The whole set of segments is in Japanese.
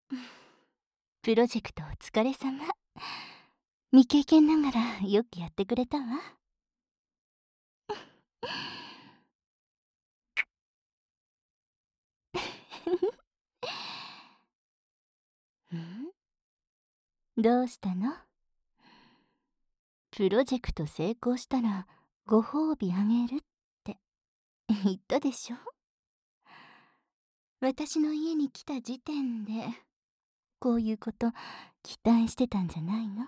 プロジェクトお疲れ様。未経験ながらよくやってくれたわ。んどうしたの？プロジェクト成功したらご褒美あげるって言ったでしょ？私の家に来た時点でこういうこと期待してたんじゃないの？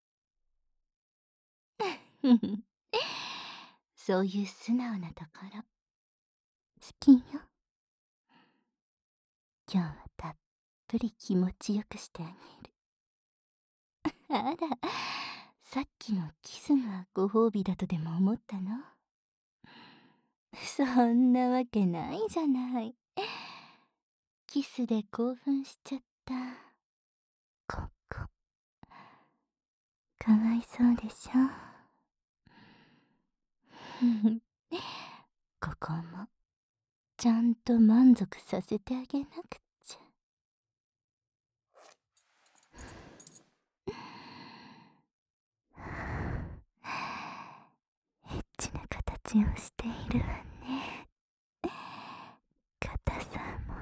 そういう素直なところ好きよ。今日はたっぷり気持ちよくしてあげる。あら、さっきのキスがご褒美だとでも思ったの？そんなわけないじゃない。キスで興奮しちゃった。ここ、かわいそうでしょ。ここもちゃんと満足させてあげなくちゃ。エッチな形をしているわね。硬さも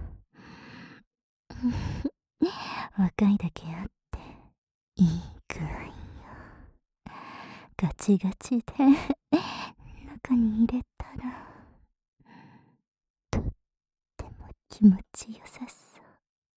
若いだけあっていい具合よ。ガチガチで中に入れたらとっても気持ちよさそう。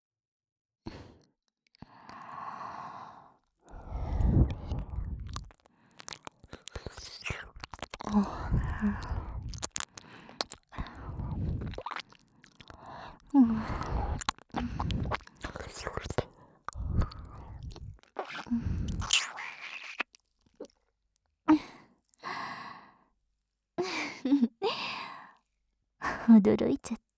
驚いちゃった。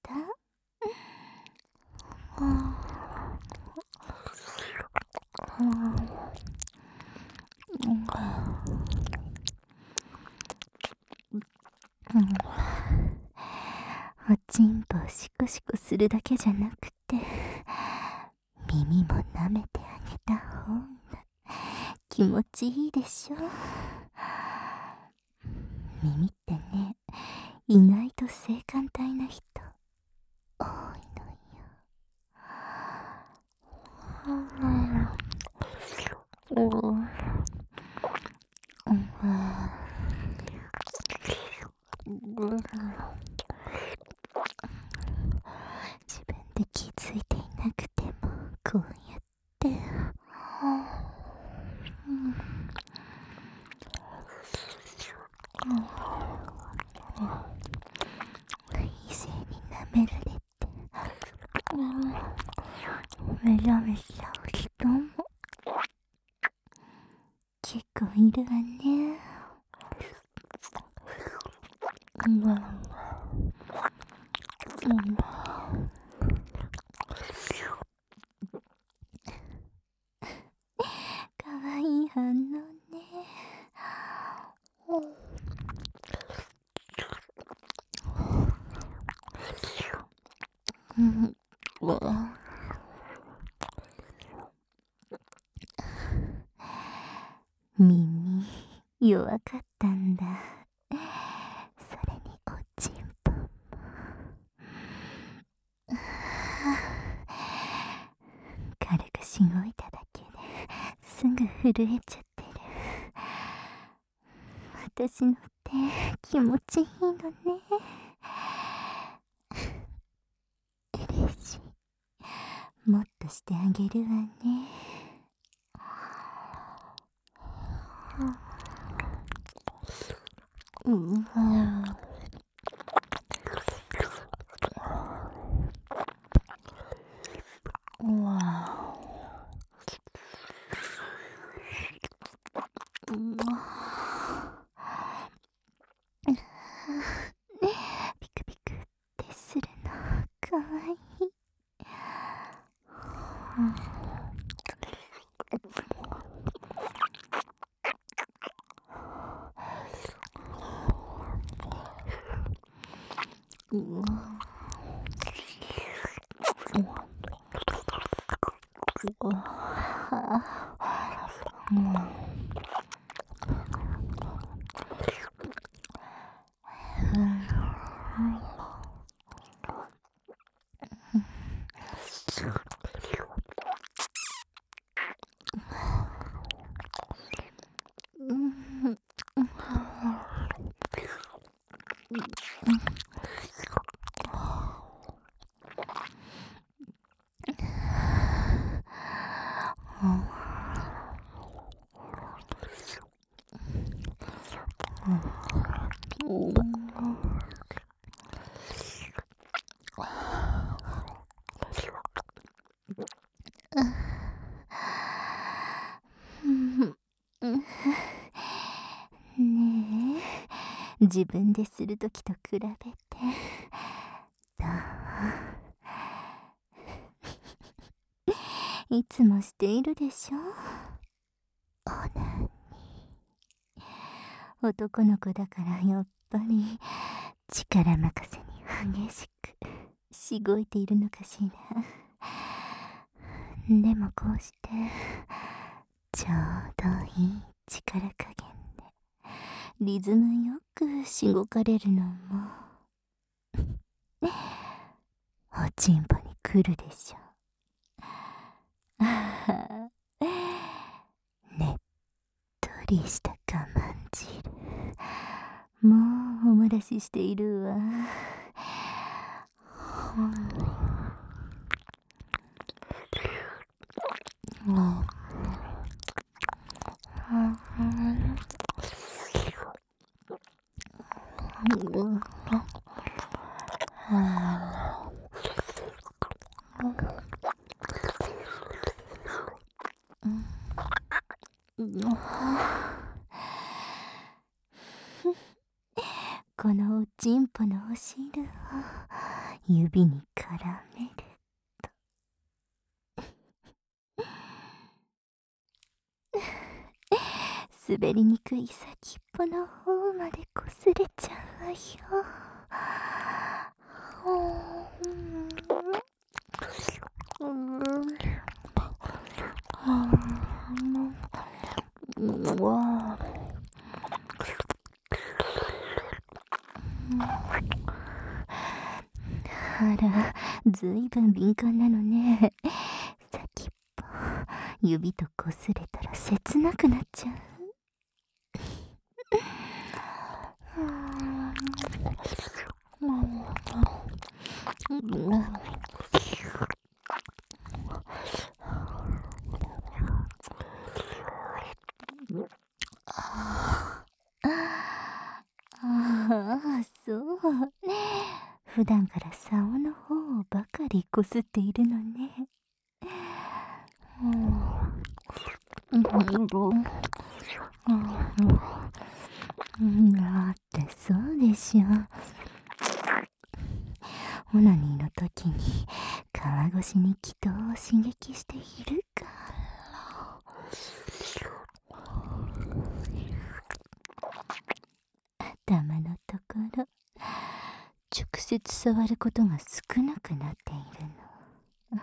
おちんぽをシコシコするだけじゃなくて耳も舐めてあげた方が気持ちいいでしょ。耳ってね、意外と性感帯な人多いのよ。自分で気づいていなくてもこうやって異性に舐められてメラメラう人も結構いるわね。かわいい反応ね。耳弱かったんだ。それにおちんぽも軽くしごいただけですぐ震えちゃってる。私の手気持ちいいのね。嬉しい。もっとしてあげるわね。ピクピクってするのかわいい。 ねえ、自分でするときと比べてどう？いつもしているでしょ。オナニー。男の子だからやっぱり力任せに激しくしごいているのかしら。でもこうしてちょうどいい力加減でリズムよくしごかれるのもおちんぽに来るでしょ。ああ、ねっとりした我慢汁、もうお漏らししているわ。このおちんぽのお汁を指に絡めると滑りにくい先っぽの方までこすれちゃうわよ。あら、ずいぶん敏感なのね。先っぽ指とこすれたら切なくなっちゃう。ああ、そう。普段から竿の方をばかりこすっているのね。だってそうでしょ。オナニーの時に川越しに気筒を刺激しているから。頭のところ直接触ることが少なくなっているの。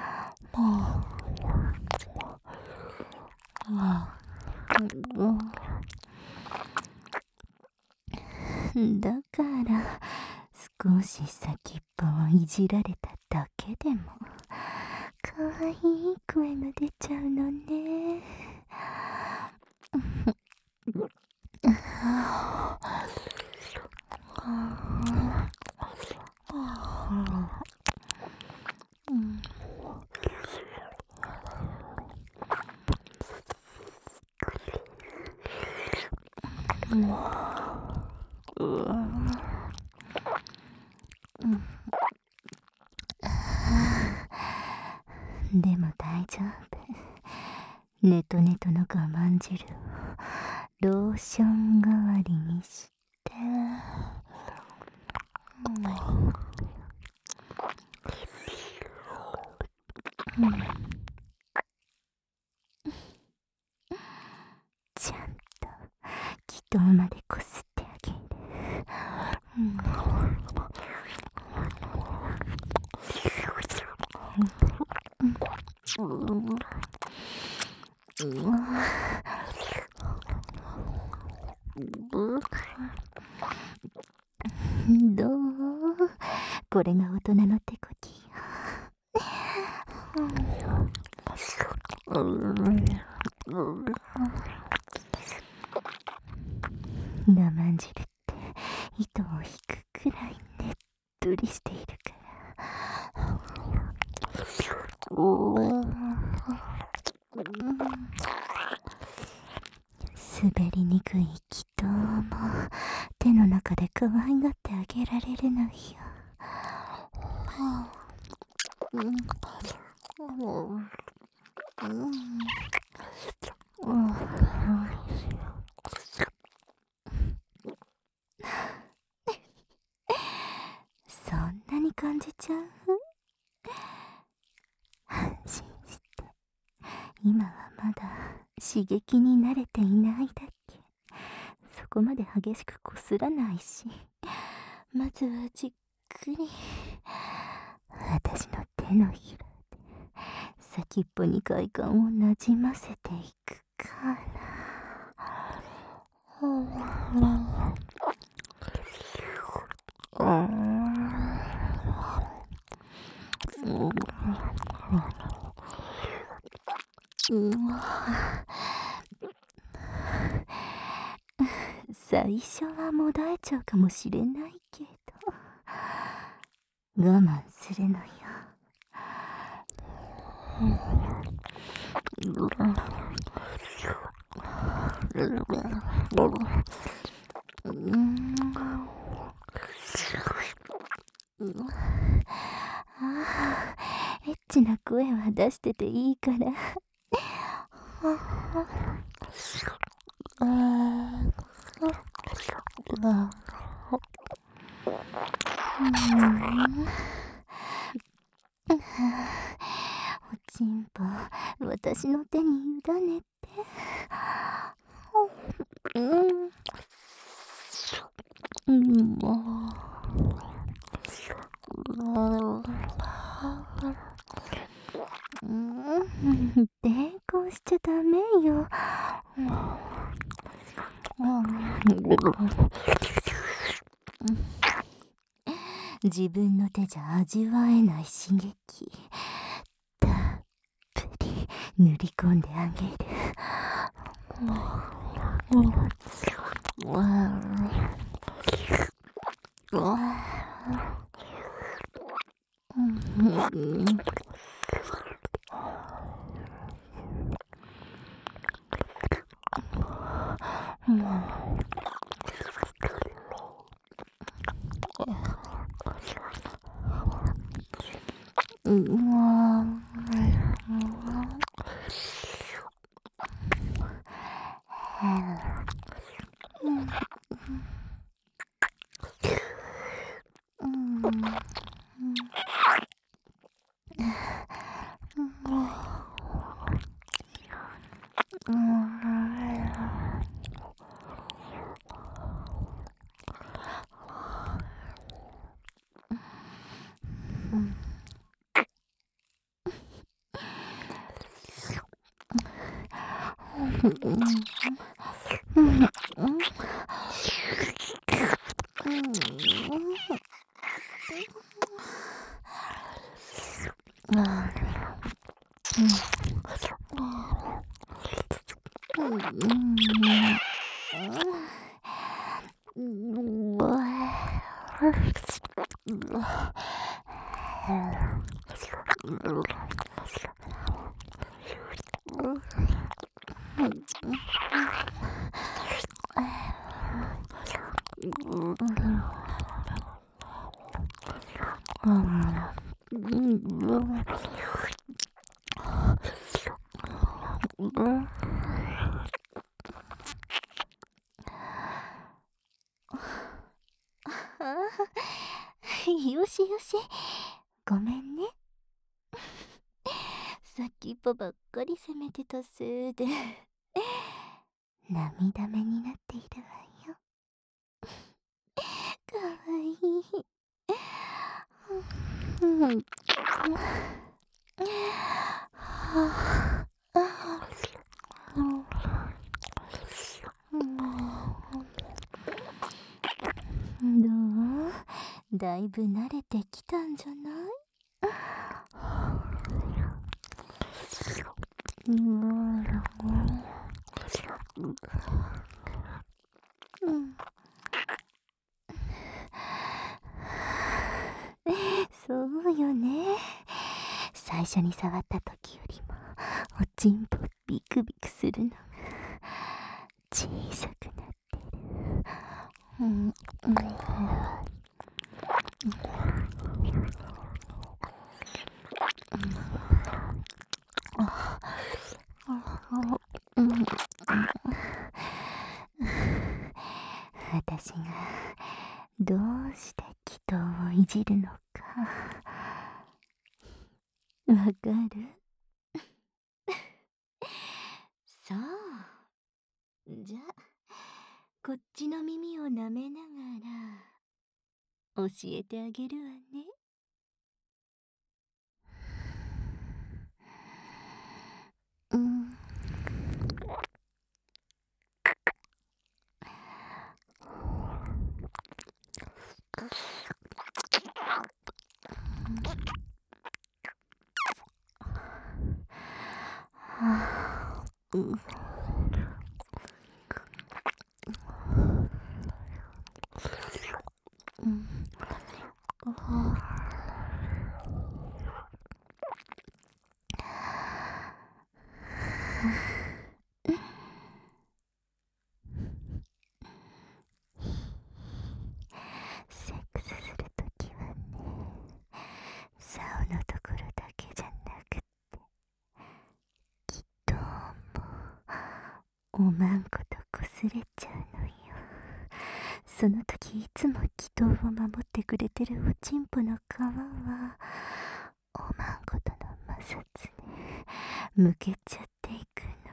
だから少し先っぽをいじられただけでもかわいい声が出ちゃうのね。でも大丈夫。ネトネトの我慢汁をローション代わりにしてちゃんと気筒までこすってあげる。 これが大人の手こきよ。我慢汁って糸を引くくらいねっとりしているから滑りにくい気筒も手の中で可愛がってあげられるのよ。そんなに感じちゃう？安心して。今はまだ刺激に慣れていないだけ。そこまで激しくこすらないし、まずはじっくり私の手のひらで先っぽに快感をなじませていくから。最初はもだえちゃうかもしれないけど、我慢するのよ。エッチな声は出してていいから。おちんぽ、私の手に委ねて。抵抗しちゃダメよ。自分の手じゃ味わえない刺激、たっぷり塗り込んであげる。よしよし、ごめんね。先っぽばっかり責めてたせいで涙目になっているわよ。かわいい。どう？ だいぶ慣れてきたんじゃない？そうよね。最初に触った時よりもおちんぽビクビクするのが小さくなってる。私がどうして祈祷をいじるのかわかる？そう。じゃあこっちの耳を舐めながら教えてあげるわね。セックスするときはね、竿のところだけじゃなくて、祈祷もおまんことこすれちゃうのよ。その時いつも祈祷を守ってくれてるおちんぽの皮はおまんことの摩擦でむけちゃっていくの。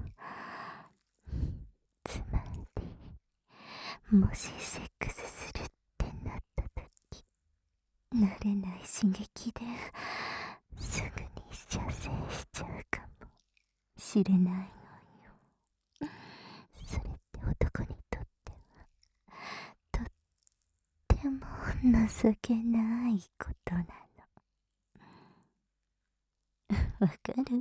つまりもしセックスするってなった時、慣れない刺激ですぐに射精しちゃうかもしれないのよ。それって男にとってはとっても情けないことなの。わかる？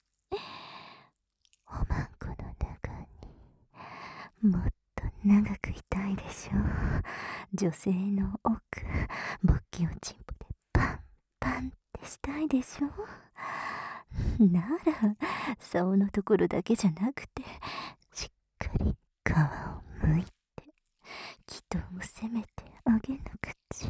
おまんこの中にもっと長くいたいでしょ。女性の奥、勃起おちんぽでパンパンってしたいでしょ。なら竿のところだけじゃなくてしっかり皮をむいて祈祷を責めてあげなくちゃ。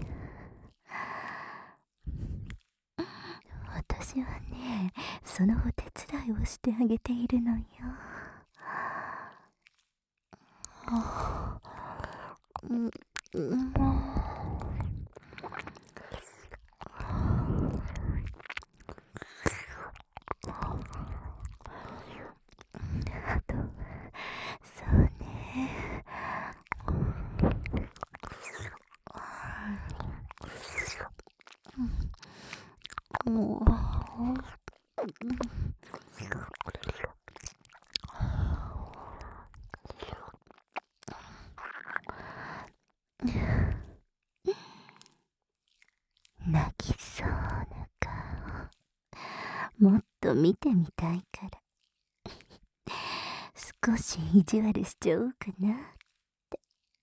私はね、そのお手伝いをしてあげているのよ。あと、そうね。泣きそうな顔、もっと見てみたいから少し意地悪しちゃおうかなって。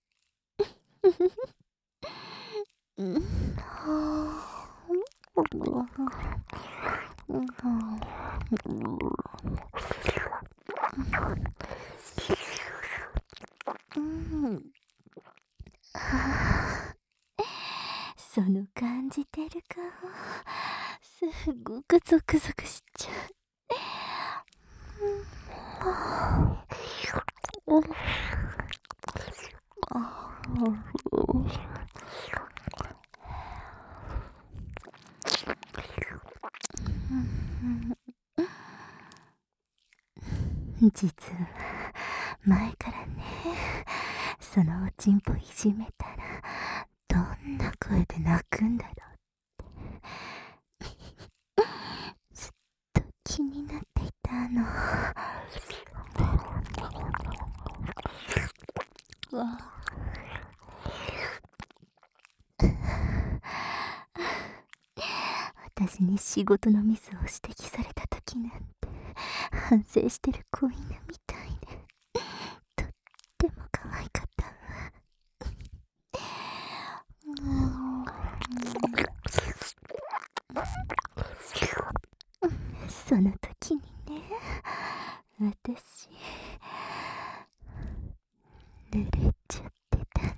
その感じてる顔、すごくゾクゾクしちゃう。実は前からね、そのおちんぽいじめたらどんな声で泣くんだろうってずっと気になっていたの。 私に仕事のミスを指摘された時なんて反省してる子犬みたいで、とっても可愛かったわ。その時にね、私濡れちゃってたの。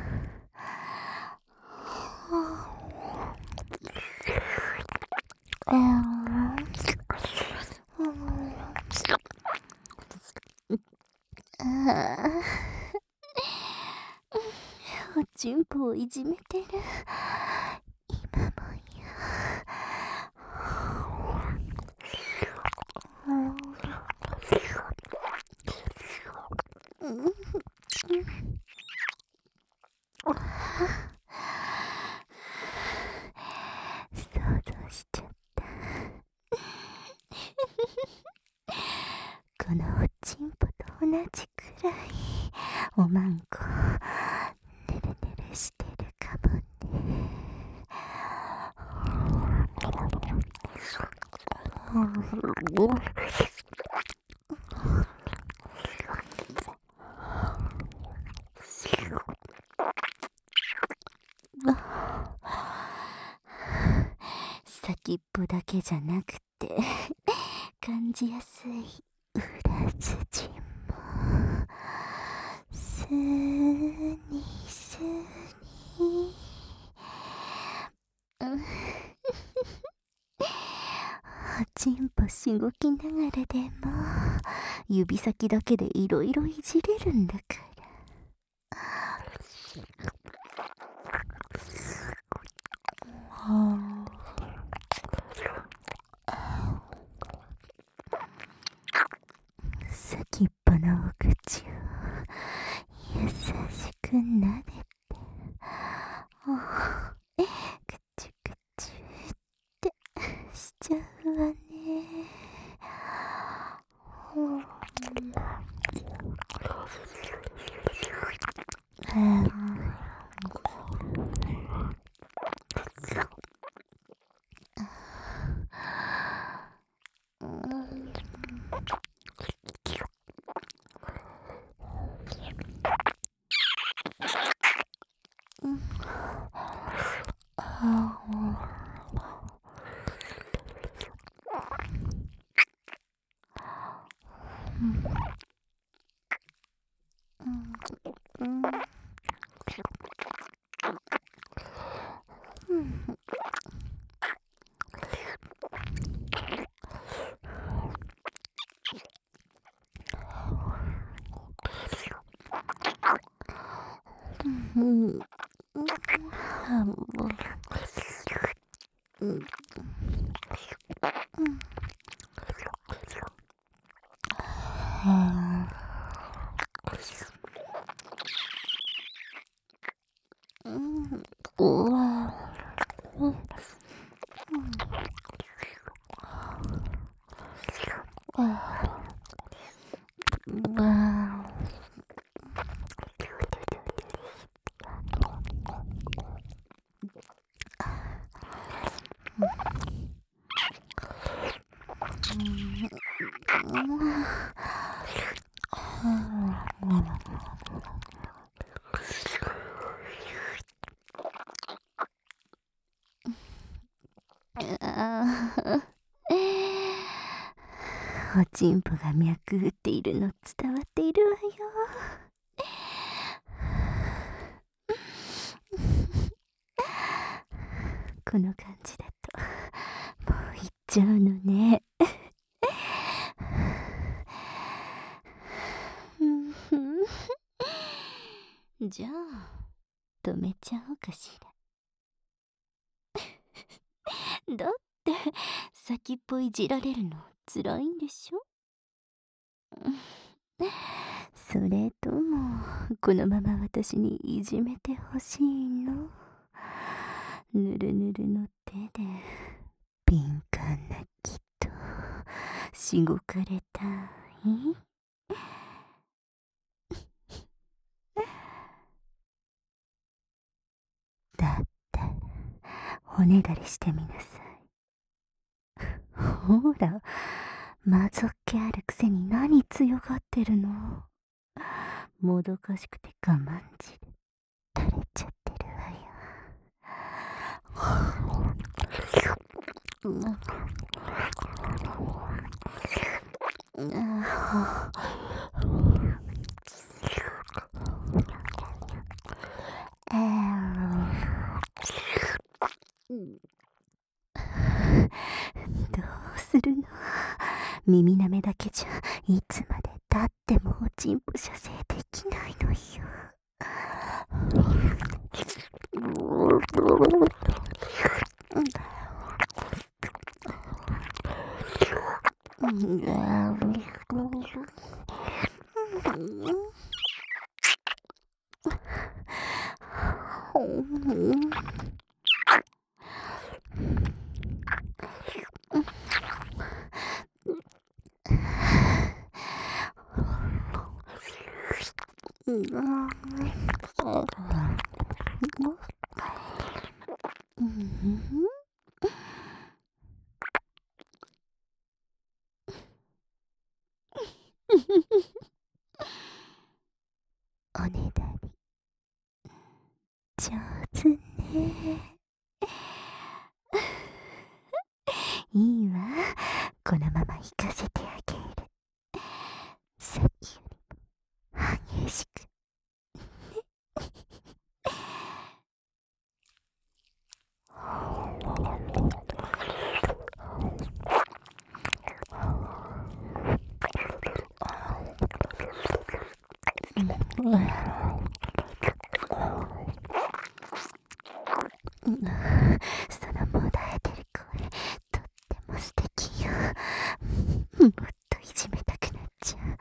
おちんぽをいじめてる今もや。想像しちゃった。このおちんぽと同じくらいおまんこねるねるしてるかもね。先っぽだけじゃなくて感じやすい裏筋もスニスニおちんぽしごきながらでも指先だけでいろいろいじれるんだから。先っぽのお口を優しくなでて、くちゅくちゅってしちゃうわね。おちんぽが脈打っているの伝わっているわよ。この感じだともう行っちゃうのね。じゃあ止めちゃおうかしら。だって先っぽいじられるのつらいんでしょ。それともこのまま私にいじめてほしいの？ぬるぬるの手で敏感な木としごかれたい？だったらおねだりしてみなさい。 ほら、まぞっけあるくせに何強がってるの。もどかしくて我慢汁垂れちゃってるわよ。どうするの。耳なめだけじゃいつまでたってもおちんぽ射精できないのよ。おねだり上手ね。いいわ、このまま行かせてあげる。さっきよりも激しく。そのもだえてる声、とっても素敵よ。もっといじめたくなっちゃう。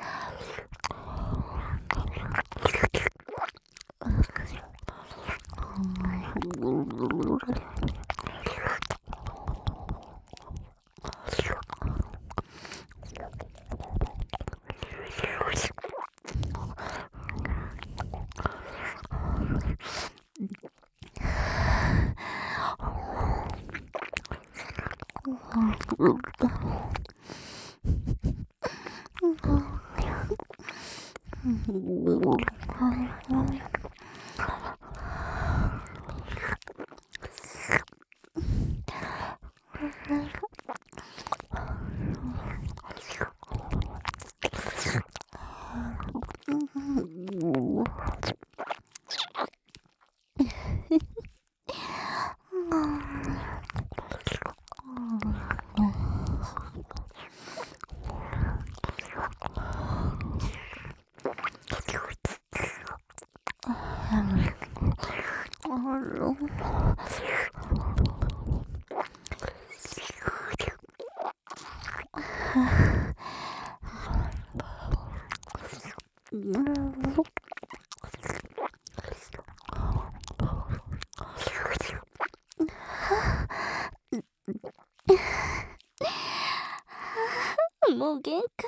もう限界。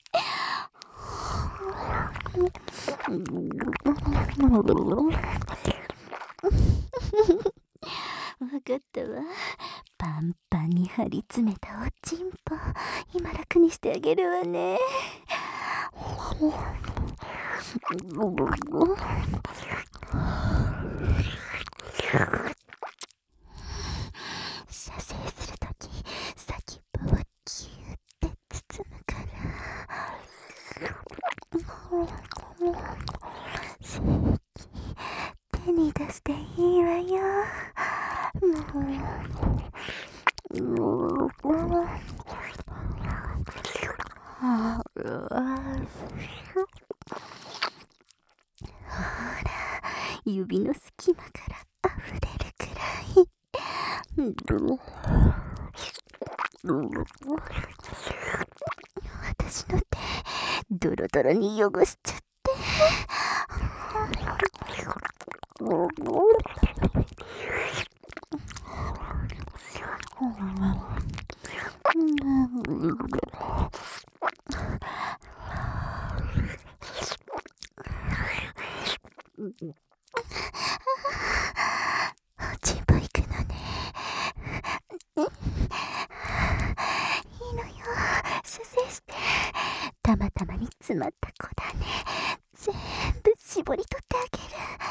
わかったわ。パンパンに張り詰めたおちんぽ、今楽にしてあげるわね。射精するとき、先っぽをキューって包むから。精液、手に出していいわよ。指の隙間から溢れるくらい。私の手ドロドロに汚しちゃって。おちんぽ行くのね。いい詰まった子だね。全部絞り取ってあげ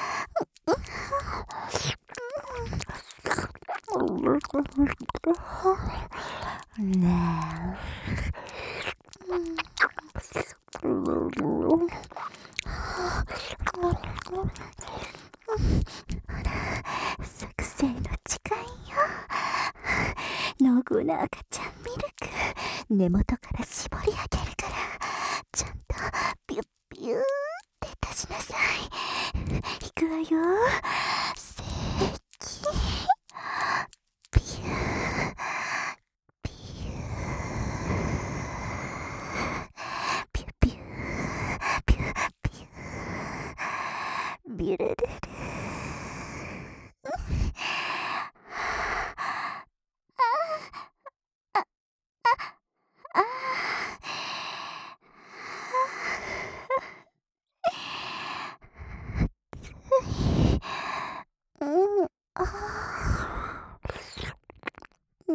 る。ねえ、作戦の時間よ。濃厚な赤ちゃんミルク、根元から絞り上げるから、ちゃんとピュッピューって出しなさい。いくわよ。せーき、ピューピューピュピューピュピュービュルルル。あうん、うん、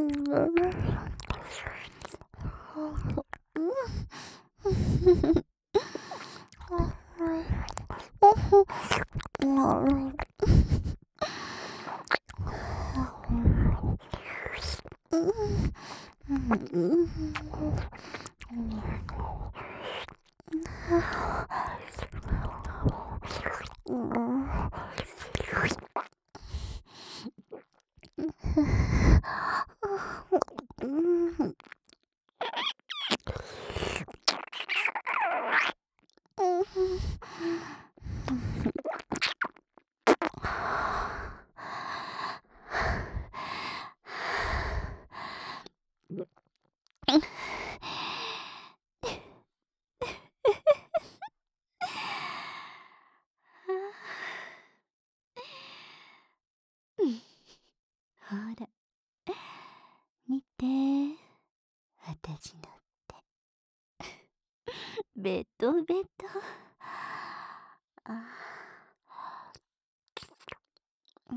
ほら、見て、私のベトベト。あ、うん。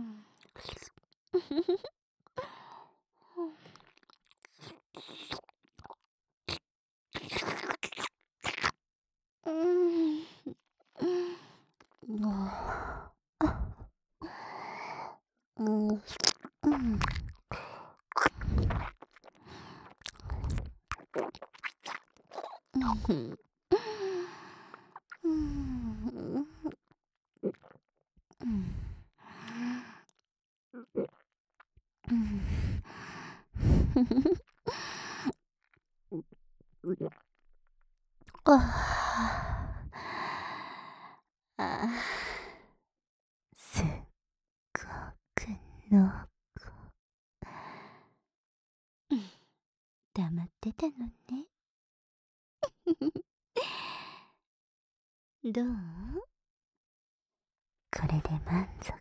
うん。もう、うん、うん。うん。うん。うん。うん。ああ、すっごくのうん、黙ってたのね。どう？これで満足？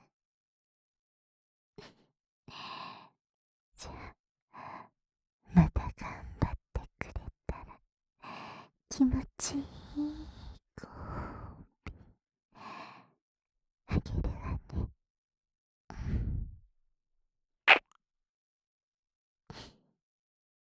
じゃあ、また頑張ってくれたら気持ちいい